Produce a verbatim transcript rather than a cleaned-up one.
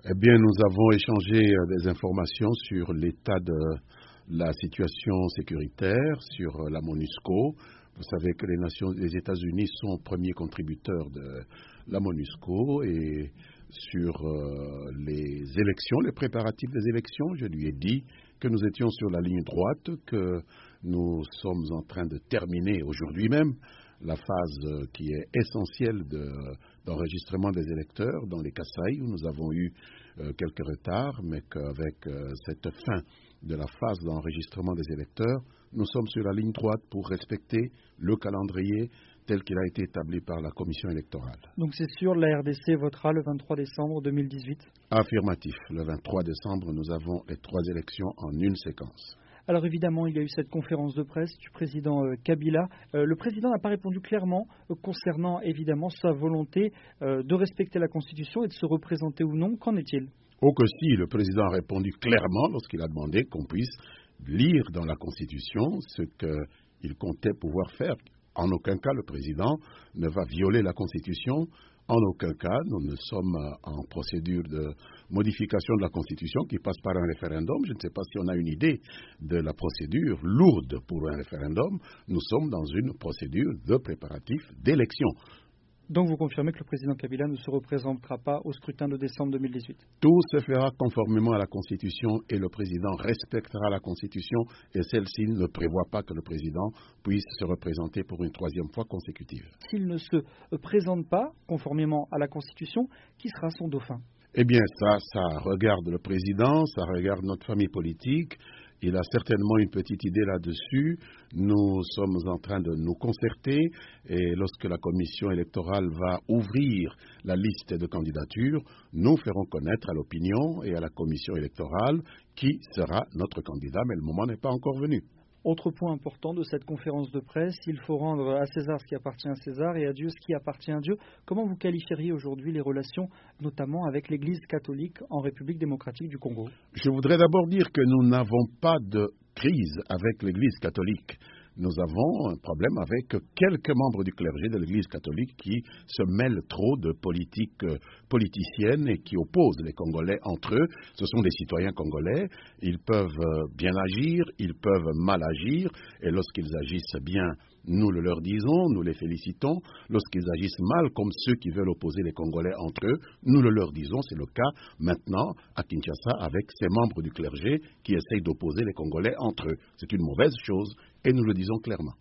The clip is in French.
Eh bien, nous avons échangé des informations sur l'état de la situation sécuritaire, sur la MONUSCO. Vous savez que les Nations, les États-Unis sont premiers contributeurs de la MONUSCO et sur euh, les élections, les préparatifs des élections, je lui ai dit que nous étions sur la ligne droite, que nous sommes en train de terminer aujourd'hui même la phase qui est essentielle de, d'enregistrement des électeurs dans les Kasaï, où nous avons eu euh, quelques retards, mais qu'avec euh, cette fin de la phase d'enregistrement des électeurs, nous sommes sur la ligne droite pour respecter le calendrier tel qu'il a été établi par la commission électorale. Donc c'est sûr, la R D C votera le vingt-trois décembre deux mille dix-huit? Affirmatif. Le vingt-trois décembre, nous avons les trois élections en une séquence. Alors évidemment, il y a eu cette conférence de presse du président euh, Kabila. Euh, le président n'a pas répondu clairement euh, concernant évidemment sa volonté euh, de respecter la Constitution et de se représenter ou non. Qu'en est-il? Oh que si, le président a répondu clairement lorsqu'il a demandé qu'on puisse lire dans la Constitution ce qu'il comptait pouvoir faire. En aucun cas, le président ne va violer la Constitution. En aucun cas, nous ne sommes en procédure de modification de la Constitution qui passe par un référendum. Je ne sais pas si on a une idée de la procédure lourde pour un référendum. Nous sommes dans une procédure de préparatif d'élection. Donc vous confirmez que le président Kabila ne se représentera pas au scrutin de décembre deux mille dix-huit? Tout se fera conformément à la Constitution et le président respectera la Constitution et celle-ci ne prévoit pas que le président puisse se représenter pour une troisième fois consécutive. S'il ne se présente pas conformément à la Constitution, qui sera son dauphin? Eh bien ça, ça regarde le président, ça regarde notre famille politique. Il a certainement une petite idée là-dessus. Nous sommes en train de nous concerter et lorsque la commission électorale va ouvrir la liste de candidatures, nous ferons connaître à l'opinion et à la commission électorale qui sera notre candidat, mais le moment n'est pas encore venu. Autre point important de cette conférence de presse, il faut rendre à César ce qui appartient à César et à Dieu ce qui appartient à Dieu. Comment vous qualifieriez aujourd'hui les relations, notamment avec l'Église catholique en République démocratique du Congo? Je voudrais d'abord dire que nous n'avons pas de crise avec l'Église catholique. Nous avons un problème avec quelques membres du clergé de l'Église catholique qui se mêlent trop de politique euh, politicienne et qui opposent les Congolais entre eux. Ce sont des citoyens congolais. Ils peuvent euh, bien agir, ils peuvent mal agir. Et lorsqu'ils agissent bien, nous le leur disons, nous les félicitons. Lorsqu'ils agissent mal, comme ceux qui veulent opposer les Congolais entre eux, nous le leur disons. C'est le cas maintenant à Kinshasa avec ces membres du clergé qui essayent d'opposer les Congolais entre eux. C'est une mauvaise chose. Et nous le disons clairement.